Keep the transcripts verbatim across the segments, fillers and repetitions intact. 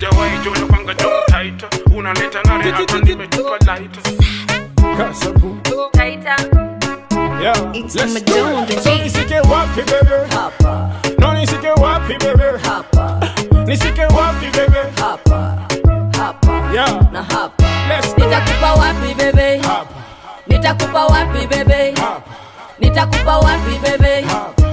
Sijawahi jona kwanga jom tight. Unaleta nare hata nimetupa light. Kasabu Taita. Yeah, It's let's Madonna, go. So nisike wapi baby? Hapa. No nisike wapi baby? Hapa. Nisike wapi baby? Hapa. Hapa. Yeah. Na hapa. Let's go. Nitakupa wapi bebe? Hapa. Nitakupa wapi bebe? Hapa. Nitakupa wapi bebe? Hapa.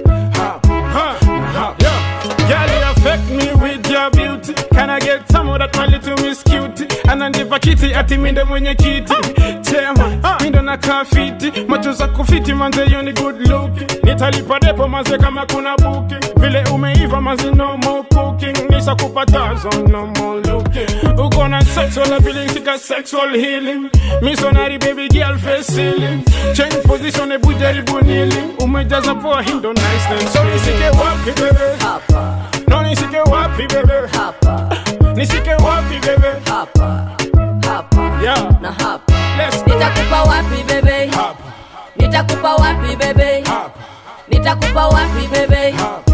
Hapa. Huh. Yeah. Girl, you affect me with your beauty. Can I get some of that my little miss cutie? Ananipa kiti ati mindo mwenye kiti. Tema, mindo na kafiti. Macho za kufiti manze you ni good look. Nitalipa depo manze kama kuna booking. Vile umeiva manze no more cooking. Nisa kupatazo no more looking. Uko na sexual appealing sika sexual healing. Missionary baby girl face ceiling. Change position ebu jaribu kneeling. Umejaza poa hindo niceness. So nisike wapi baby? Hapa. No nisike wapi baby? Hapa. Nisike wapi baby? Hapa. Hapa. Yeah. Na hapa. Let's go. Nitakupa wapi bebe? Hapa. Nitakupa wapi bebe? Hapa. Nitakupa wapi bebe? Hapa.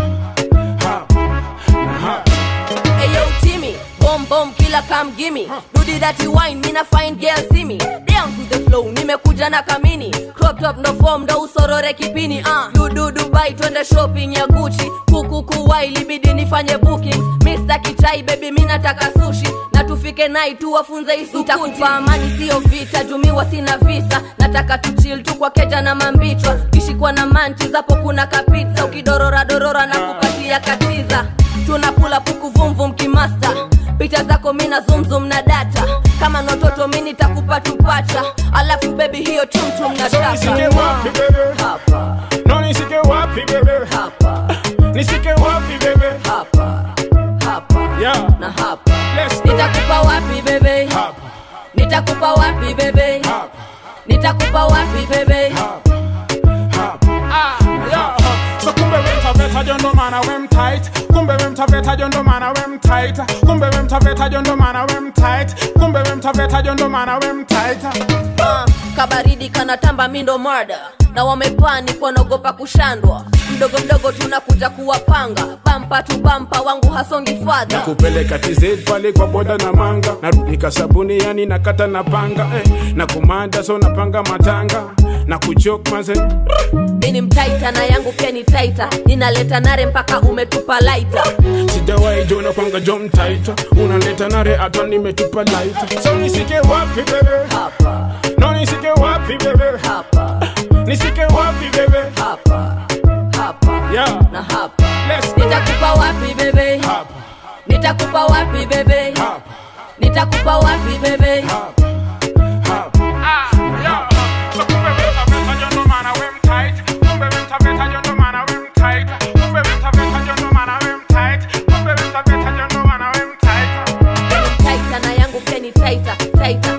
Hapa. Hapa. Hey yo Timmy, bomb bomb killer come gimme. Do the dirty wine, me na fine girl see me. Down to the flow, nimekuja na kamini. Crop top no form, ndo usorore kipini. Uh. Du du Dubai, twende shopping ya Gucci. Kuku kuwai, libidi nifanye bookings. Mister Kichai baby, mi nataka sushi. Na tufike night tu wafunze isukuti. Nitakupa amani sio vita, jumiwa sina visa. Nataka tu chill tu kwa keja na mambichwa. Kishikwa na manchi zapo kuna kapizza. Ukidorora dorora na kupatia katiza. Tunapula puku vum vum kimasta. Picha zako mina zoom zoom na data. Kama nototo mini takupa tupacha. Alafu baby hiyo chum chum na So taka. nisike wapi baby? Hapa. No nisike wapi baby? Hapa. Nisike wapi baby? Hapa. Hapa. Yeah. Na hapa. Let's go. Nitakupa wapi bebe? Hapa. Nitakupa wapi bebe? Hapa. Nitakupa wapi bebe? Hapa. Hapa. Ah, yeah. So kumbe wemtaveta jondo mana wem tight. Kumbe wemtaveta jondo mana wem tight. Kumbe wemtaveta jondo mana wem tight. Kumbe wemtaveta jondo mana wem tight. Uh, kabaridi kanatamba mindo murder. Na wamepani kwa nogopa kushandwa. Mdogo mdogo tunakuja kuwapanga. Bampa tu bampa wangu hasongi father. Nakupeleka T Z pale kwa boda na manga. Narudi kasabuni yani nakata na panga eh. Na kumanda so napanga matanga. Na kuchok maze. Mini mtaita na yangu pia ni taita. Ninaleta nare mpaka umetupa laita. Sijawahi jona kwanga jom tight. Unaleta nare hata nimetupa light. So nisike wapi baby? Hapa. No nisike wapi baby? Hapa. Nisike wapi baby? Hapa. Hapa. Yeah. Na hapa. Let's go. Nitakupa wapi bebe? Hapa. Nitakupa wapi bebe? Hapa. Nitakupa wapi bebe? Hapa. Hapa. Ah, yeah. So kumbe wemtaveta jondo mana wem tight. Kumbe wemtaveta jondo mana wem tight. Kumbe wemtaveta jondo mana wem tight. Kumbe wemtaveta jondo mana wem tight. Taita na yangu pia ni taita, taita.